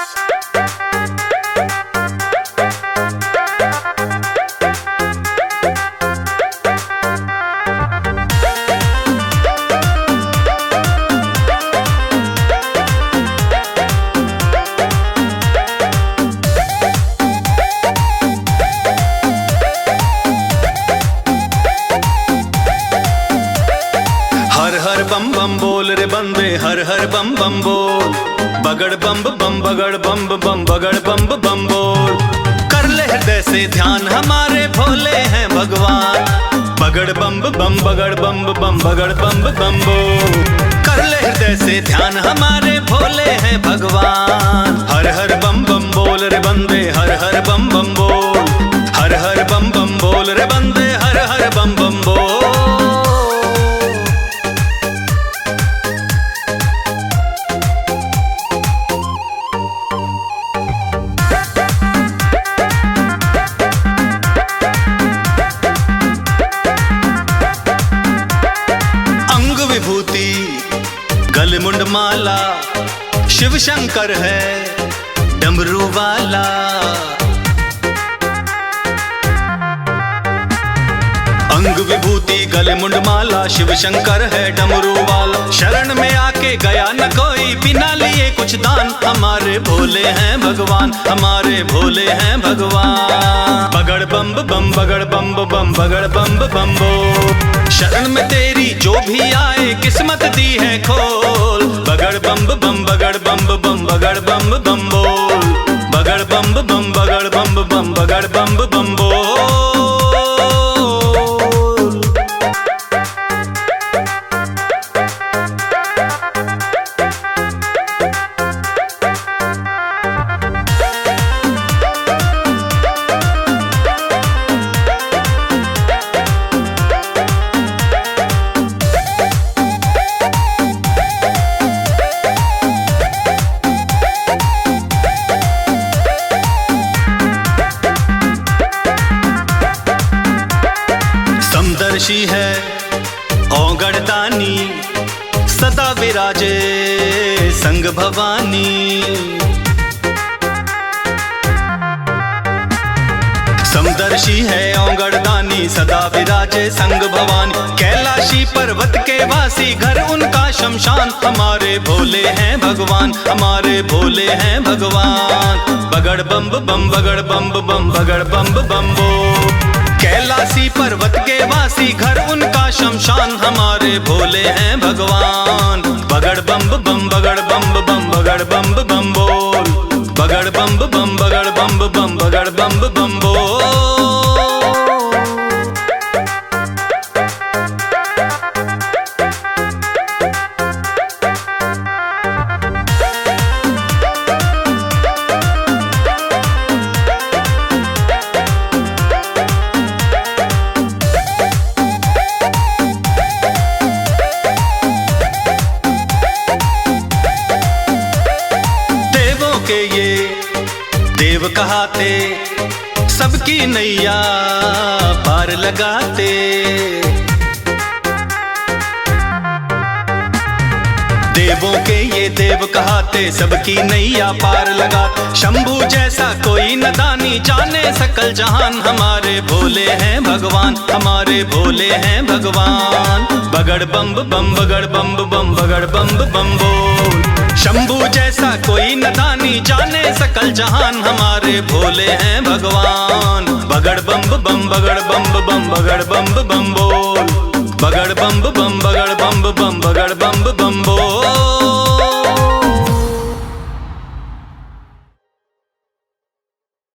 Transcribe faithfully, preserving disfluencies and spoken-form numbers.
हर हर बम बम बोल रे बंदे, हर हर बम बम बोल। बगड़ बम बम बगड़ बम बम बगड़ बम बम बोल। कर ले हृदय से ध्यान, हमारे भोले हैं भगवान। बगड़ बम बम बगड़ बम बम बगड़ बम बम बोल। कर ले हृदय से ध्यान, हमारे भोले हैं भगवान। हर हर बम बम बोल रे बंदे, हर हर बम बम बोल। हर हर बम बम बोल रे बंदे, हर हर बम बम बोल। गल मुंड माला, शिव शंकर है डमरू वाला। अंग विभूति गले मुंड माला, शिव शंकर है डमरू वाला। शरण में आके गया न कोई, बिना लिए कुछ दान। हमारे भोले हैं भगवान, हमारे भोले हैं भगवान। बगड़ बम बम बगड़ बम बम बगड़ बम बम बोल। शरण में तेरी जो भी आए, किस्मत दी है खोल। बगड़ बम बम बगड़ बम बम बगड़ बम बम बोल। बगड़ बम बम बगड़ बम बम बगड़ बम बम बोल। समदर्शी है औगड़दानी, सदा विराजे संग भवानी। समदर्शी है औगड़दानी, सदा विराजे संग भवानी। कैलाशी पर्वत के वासी, घर उनका शमशान। हमारे भोले हैं भगवान, हमारे भोले हैं भगवान। बगड़ बम बम बगड़ बम बम बगड़ बम बम बोल। कैलाशी पर्वत के वासी, घर उनका शमशान। हमारे भोले हैं भगवान। बगड़ बम बम बगड़ बम बम बगड़ बम बम बोल। बगड़ बम बम बगड़ बम बम बगड़ बम बम बोल। के ये देव कहाते, सबकी नैया पार लगाते। देवों के ये देव कहाते, सबकी नैया पार लगाते। शंभू जैसा कोई न दानी, जाने सकल जहान। हमारे भोले हैं भगवान, हमारे भोले हैं भगवान। बगड़ बम बम बगड़ बम बम बगड़ बम बम बोल। शंभू जैसा कोई न दानी, जाने सकल जहान। हमारे भोले हैं भगवान। बगड़ बम बम बगड़ बम बम बगड़ बम बम बोल। बगड़ बम बम बगड़ बम बम बगड़